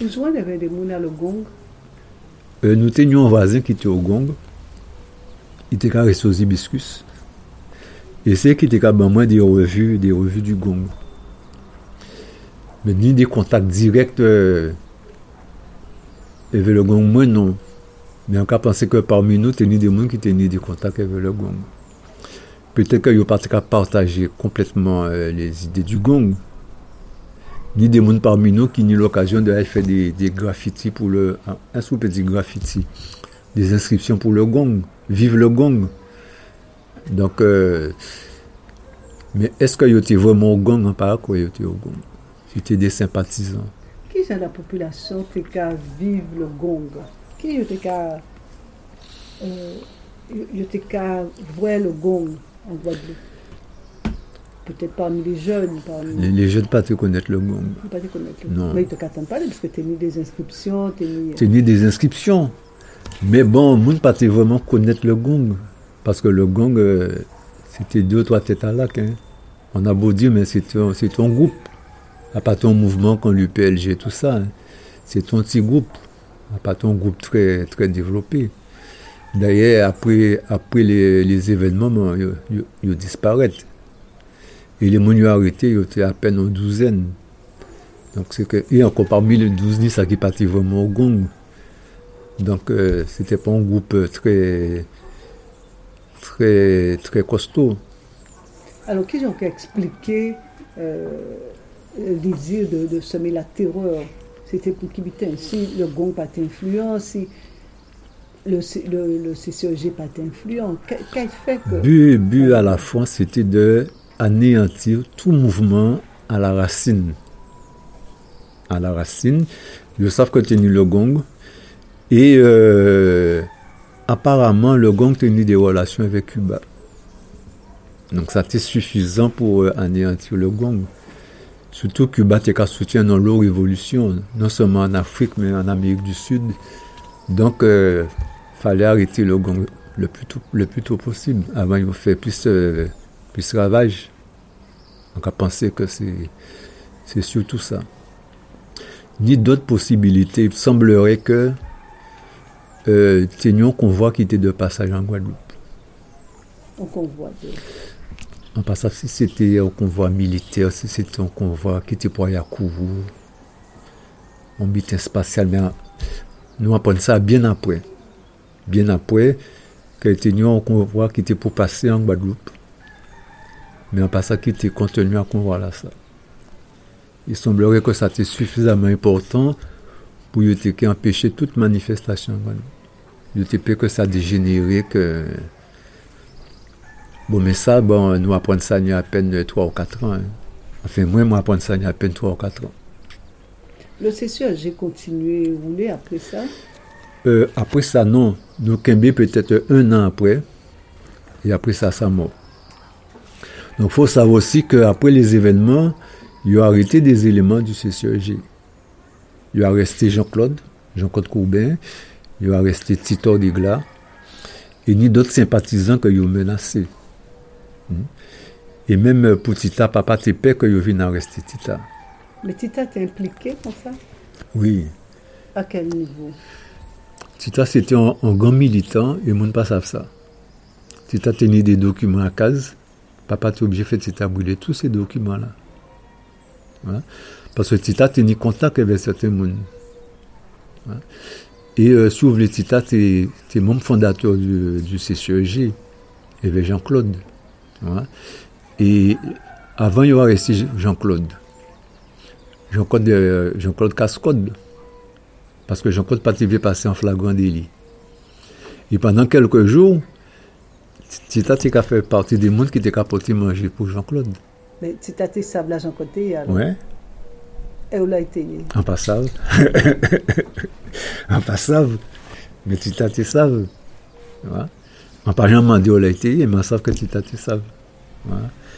Vous jouez avec des mounas le gong? Nous tenions un voisin qui était au gong. Il était resté aux hibiscus. Et c'est qui était moi des revues du gong. Mais ni des contacts directs avec le gong, moi non. Mais on peut penser que parmi nous, il y a des gens qui tenaient des contacts avec le gong. Peut-être qu'ils n'ont pas partagé complètement les idées du gong. Ni des gens parmi nous qui ont eu l'occasion de faire des graffitis pour un sous-petit graffiti, des inscriptions pour le gong, vive le gong. Donc, mais est-ce qu'il y était vraiment au gong en par quoi il était au gong? C'était des sympathisants. Qui est la population qui vive le gong? Qui était voir le gong en Guadeloupe? Peut-être parmi les jeunes. Les jeunes pas te connaître le gong. Pas te connaître le gong. Non. Mais ils ne t'attendent pas parce que tu as mis des inscriptions. Tu as mis des inscriptions. Mais bon, moi, pas vraiment connaître le gong. Parce que le gong, c'était 2 ou 3 têtes à lac. Hein. On a beau dire, mais c'est ton groupe. Pas ton mouvement comme l'UPLG, tout ça. Hein. C'est ton petit groupe. Pas ton groupe très, très développé. D'ailleurs, après les événements, ils disparaissent. Et les gens arrêtés, ils étaient à peine en 12. Donc, c'est que, et encore parmi les 12, ça qui partait vraiment au gong. Donc, c'était pas un groupe très, très, très costaud. Alors, qui ont expliqué le désir de semer la terreur? C'était pour qui bitin? Si le gong pas influent, si le CCEG pas influent, qu'est-ce fait que... But à la fois, c'était de anéantir tout mouvement à la racine. À la racine, ils savent que tenir le gong. Et apparemment, le gong tenait des relations avec Cuba. Donc, ça était suffisant pour anéantir le gong. Surtout Cuba était qu'à soutien dans leur révolution, non seulement en Afrique, mais en Amérique du Sud. Donc, fallait arrêter le gong le plus tôt possible, avant il fait plus ravage. Donc, à penser que c'est surtout ça. Ni d'autres possibilités. Il semblerait que tenions un convoi qui était de passage en Guadeloupe. Un convoi En passant, si c'était un convoi militaire, si c'était un convoi qui était pour Yakourou, un butin spatial, mais nous apprenons ça bien après. Bien après, que tenions un convoi qui était pour passer en Guadeloupe. Mais en passant, qui était contenu à convoi là, ça. Il semblerait que ça était suffisamment important pour empêcher toute manifestation en Guadeloupe. Il était que ça dégénérait, que... Bon, mais ça, nous apprenons ça il y a à peine 3 ou 4 ans. Hein. Enfin, moi, apprendre ça il y a à peine 3 ou 4 ans. Le CCEG j'ai continué à rouler après ça? Après ça, non. Nous Kembe peut-être 1 an après. Et après ça, ça mort. Donc, il faut savoir aussi qu'après les événements, il a arrêté des éléments du CCEG. Il a arrêté Jean-Claude Courbin. Il a arrêté Titor Digla. Et ni d'autres sympathisants que il a menacés. Et même pour Tita, papa Tépé, que il vient arrêter Tita. Mais Tita t'es impliqué comme ça? Oui. À quel niveau? Tita, c'était un grand militant, et le monde ne savent pas ça. Tita tenait des documents à case. Papa était obligé de faire Tita brûler tous ces documents-là. Voilà. Parce que Tita tenait contact avec certains monde. Voilà. Et si vous voulez, Tita, t'es membre fondateur du CCEG, avec Jean-Claude. Voilà. Et avant, il y aura resté Jean-Claude Cascode. Parce que Jean-Claude Pativier passait en flagrant délit. Et pendant quelques jours, Tita a fait partie des mondes qui étaient capotés manger pour Jean-Claude. Mais Tita t'es sable à Jean côté alors? Ouais. Et où l'a été? En passave. En passave. Mais Tita t'es savent. Voilà. En parlant de où l'a été, mais on savent que Tita t'es savent. Voilà.